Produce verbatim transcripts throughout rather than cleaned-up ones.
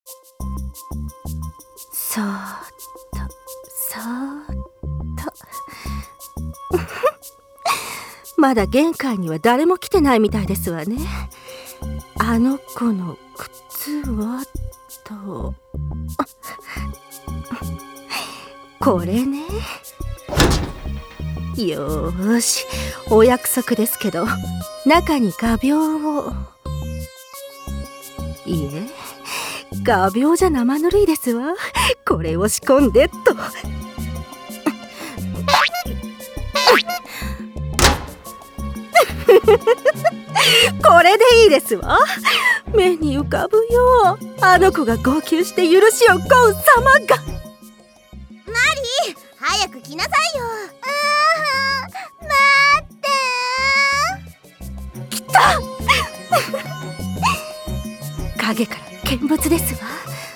そーっとそーっとまだ玄関には誰も来てないみたいですわね。あの子の靴はとこれね。よーし、お約束ですけど中に画鋲を。いいえ、画鋲じゃ生ぬるいですわ。これを仕込んでっと。これでいいですわ。目に浮かぶよ、あの子が号泣して許しを請う様が。マリー、 早く来なさいよ。 あー、待って。 来た。影から見物ですわ。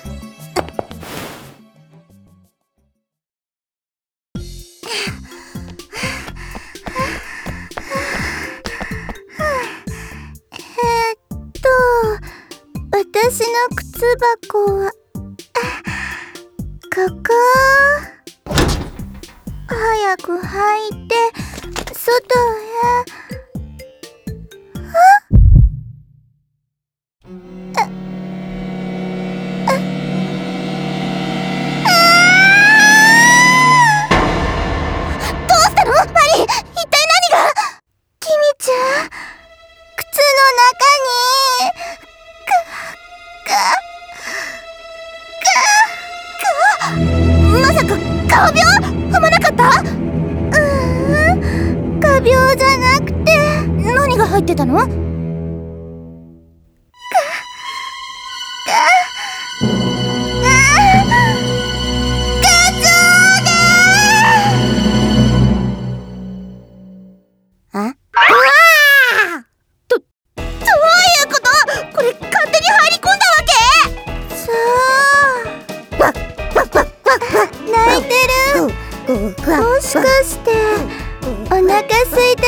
私の靴箱はここ。早く履いて外へ。あっ、どうしたのマリー、一体何が。キミちゃん、靴の中にまさか画鋲踏まなかった？うーん、画鋲じゃなくて何が入ってたの？か、か、ガチョウでー。あ？うわー！ど、どういうこと？これ勝手に入り込んだわけ？さあ。泣いてる。もしかしてお腹空いて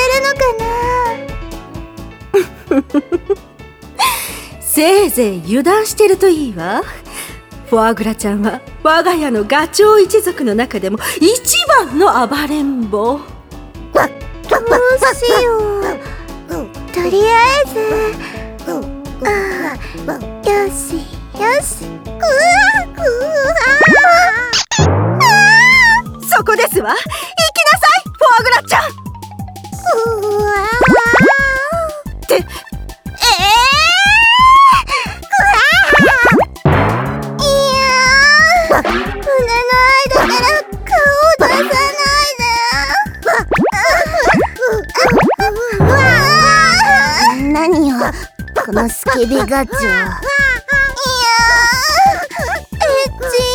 るのかな。 せいぜい油断してるといいわ。フォアグラちゃんは我が家のガチョウ一族の中でも一番の暴れん坊。 どうしよう。とりあえずあ、よしよし。うわうわそこですわ。行きなさい、フォアグラちゃん。 うわって、えー、うわいやー、胸の間から顔を出さないで。何よこのスケベガチョウ。いやー、エッチ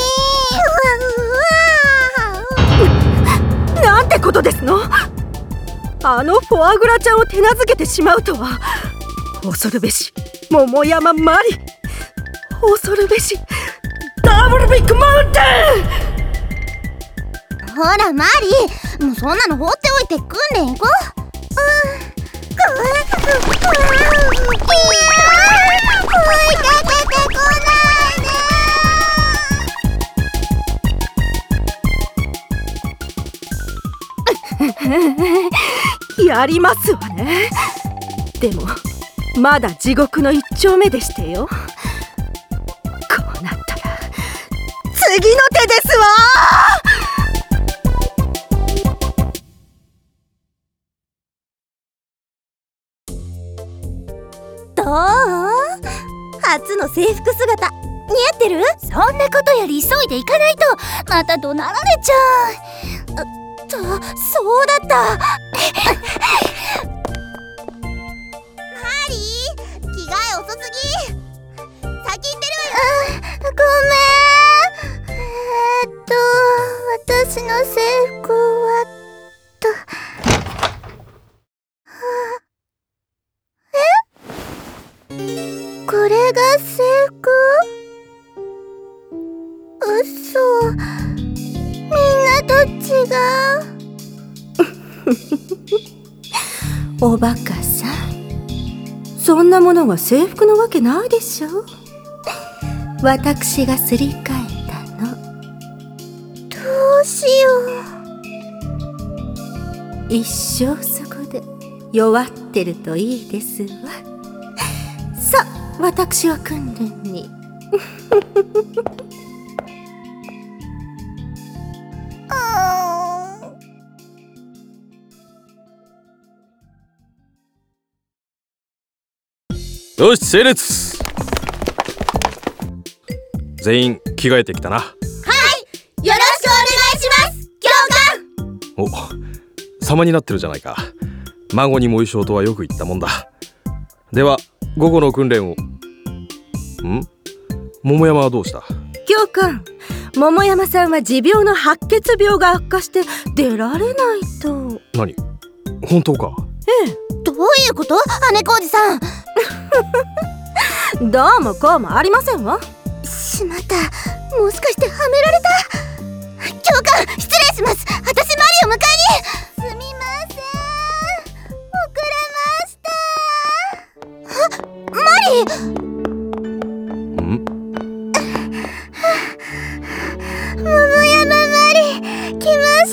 ー。 なんてことですの。あのフォアグラちゃんを手なずけてしまうとは。恐るべし桃山マリ、恐るべしダブルビッグマウンテン。ほらマリー、もうそんなの放っておいて訓練行こう。うん。追いかけてこないで。やりますわね。でもまだ地獄の一丁目でしてよ。こうなったら次の手ですわ。 どう？初の制服姿似合ってる？そんなことより急いで行かないとまた怒鳴られちゃう。と、そうだった。マリー、着替え遅すぎ。先行ってるわよ。ごめん。えーっと私の制服はと。え？これが制服？嘘。みんなと違う。 おバカさん、そんなものが制服のわけないでしょ。 私がすり替えたの。 どうしよう。一生そこで弱ってるといいですわ。さあ、私は訓練に。 よし、整列。全員着替えてきたな。はい、 よろしくお願いします、教官。 お、様になってるじゃないか。孫にも衣装とはよく言ったもんだ。では午後の訓練を。ん？桃山はどうした？ 教官、桃山さんは持病の白血病が悪化して出られないと。何？ 本当か？ ええ。 どういうこと？姉小路さん。 どうもこうもありませんわ。 しまった、もしかしてはめられた。教官、失礼します。私マリを迎えに。すみません、遅れました。あ、マリ。 ん？ 桃山マリ、来ました。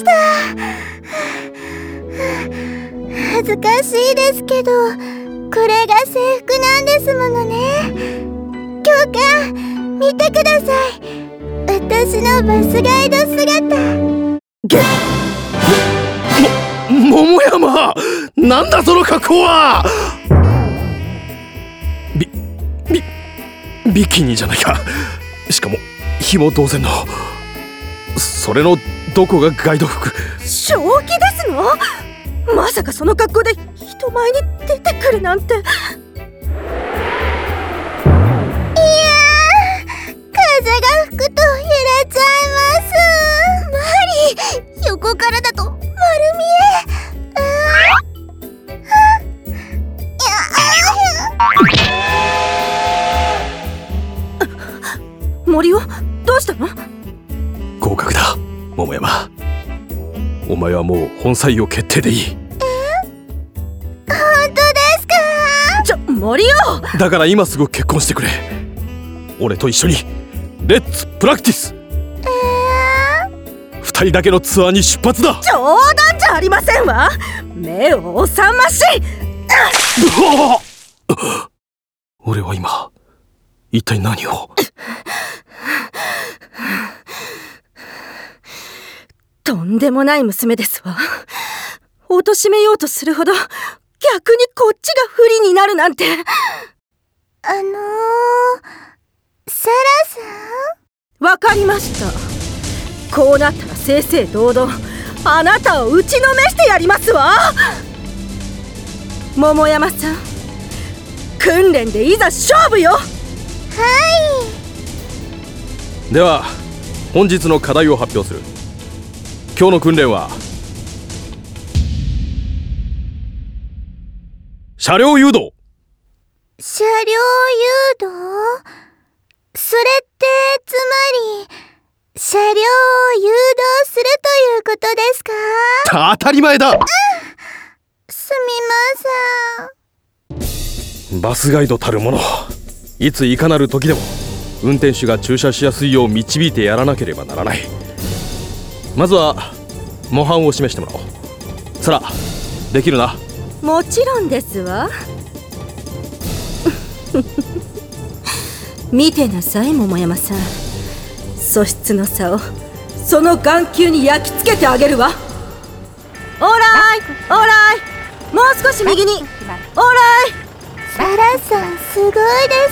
恥ずかしいですけど、これが制服なんですものね。教官、見てください。私のバスガイド姿。 げっ、も、も、桃山、なんだその格好は。ビ、ビ、ビキニじゃないか。しかも紐同然の。それのどこがガイド服？ 正気ですの？まさかその格好で人前に出てくるなんて。いやー、風が吹くと揺れちゃいます。マリ、横からだと丸見え。 森尾、どうしたの？ 合格だ、桃山。お前はもう本採用決定でいい。 え？本当ですか？ ちょ、森尾！ だから今すぐ結婚してくれ。俺と一緒にレッツプラクティス。えー、二人だけのツアーに出発だ。 冗談じゃありませんわ。目を覚まし。 俺は今一体何を。 とんでもない娘ですわ。貶めようとするほど逆にこっちが不利になるなんて。 あのー、サラさん？わかりました。こうなったら正々堂々あなたを打ちのめしてやりますわ。桃山さん、訓練でいざ勝負よ。はい。 では本日の課題を発表する。今日の訓練は車両誘導。 車両誘導？それってつまり車両を誘導するということですか？ 当たり前だ。 うん、すみません。 バスガイドたるもの、いついかなる時でも運転手が駐車しやすいよう導いてやらなければならない。まずは模範を示してもらおう。さら、できるな？ もちろんですわ。見てなさい、桃山さん。素質の差をその眼球に焼き付けてあげるわ。オーライオーライ、もう少し右に。オーライ。 サラさん、すごいです。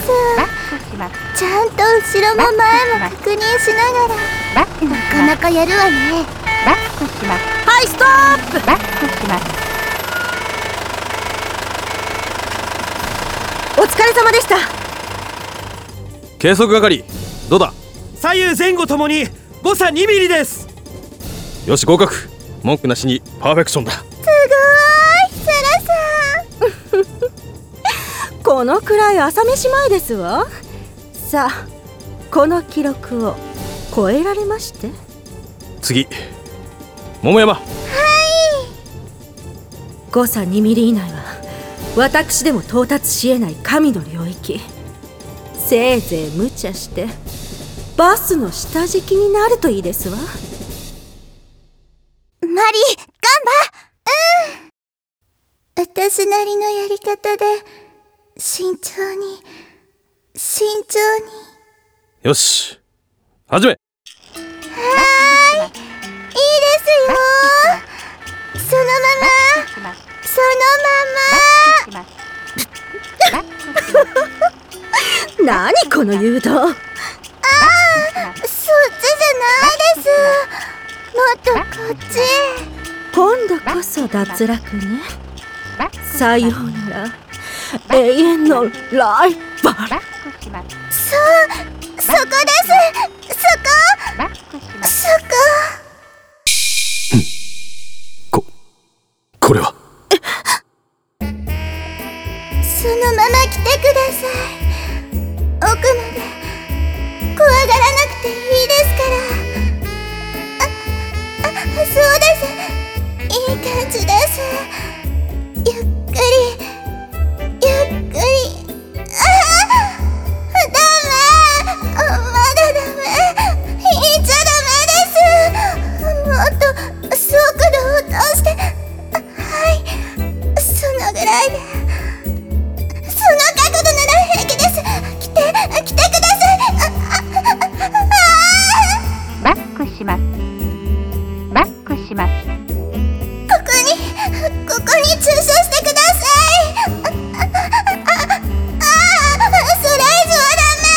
ちゃんと後ろも前も確認しながら、なかなかやるわね。 はい、ストップ。お疲れ様でした。 計測係、どうだ？ 左右前後ともに誤差にミリです。 よし、合格。文句なしにパーフェクションだ。すごーい、サラさん。 このくらい朝飯前ですわ。さあ、この記録を超えられまして。 次、桃山。 はい。 誤差にミリ以内は私でも到達しえない神の領域。 せいぜい無茶してバスの下敷きになるといいですわ。 マリー、ガンバ。うん。私なりのやり方で慎重に慎重に。 よし、始め。 はーい、いいですよ。そのままそのまま。 何この誘導。 ああ、そっちじゃないです。もっとこっち。 今度こそ脱落ね。さようなら永遠のライバル。 そう、そこです。そこそこ。 ここれはそのまま来てください。奥まで怖がらなくていいですから。あ、あ、そうです。いい感じです。ゆっくりゆっくり。ああ、ダメ。まだダメ。引いちゃダメです。もっと速度を落として。はい、そのぐらいで。その角度なら平気です。来て、来てください。 バックします。バックします。 ここに、ここに駐車してください。ああ、それ以上はダメ。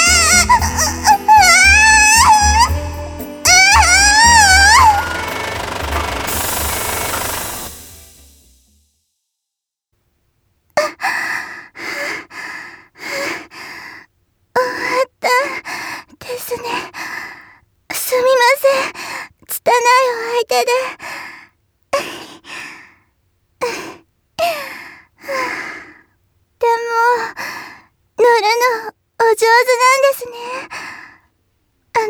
ですね。すみません。拙いお相手で。でも、乗るのお上手なんですね。あ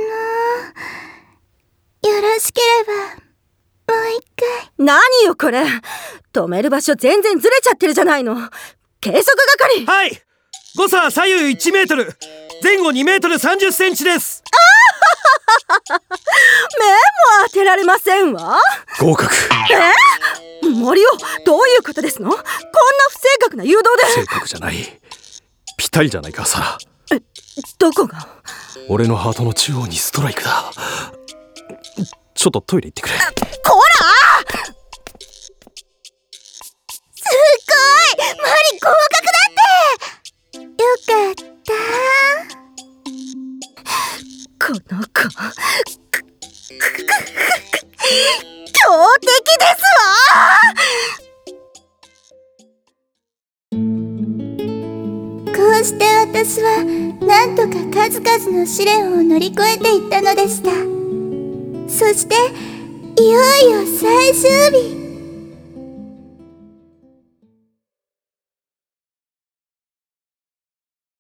のー、よろしければ、もう一回。 何よこれ。止める場所全然ずれちゃってるじゃないの。計測係。 はい。誤差左右いちメートル、前後にメートルさんじゅっセンチです。 目も当てられませんわ。 合格。 えー、森尾、どういうことですの？こんな不正確な誘導で。 正確じゃない。ぴったりじゃないか、サラ。 え、どこが？ 俺のハートの中央にストライクだ。ちょっとトイレ行ってくれ。 こら！ すごい！マリ合格だって。よかった。 この子、く、く、く、強敵ですわ。こうして私はなんとか数々の試練を乗り越えていったのでした。そしていよいよ最終日。